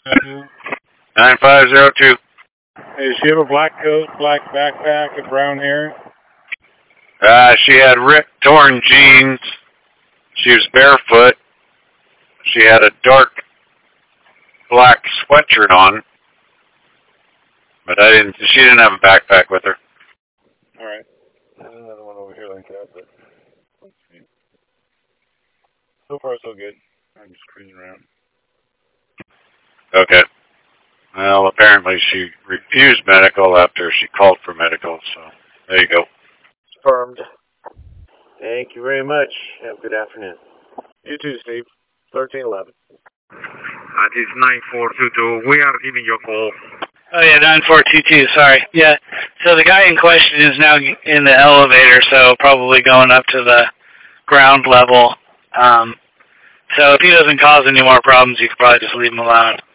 9502. Hey, does she have a black coat, black backpack, and brown hair? She had ripped, torn jeans. She was barefoot. She had a dark black sweatshirt on. But she didn't have a backpack with her. Alright. There's another one over here like that, but let's see. So far, so good. I'm just cruising around. Okay. Well, apparently she refused medical after she called for medical, so there you go. Confirmed. Thank you very much. Have a good afternoon. You too, Steve. 1311. That is 9422. We are giving you a call. Oh, yeah, 9422, sorry. Yeah, so the guy in question is now in the elevator, so probably going up to the ground level. So if he doesn't cause any more problems, you could probably just leave him alone.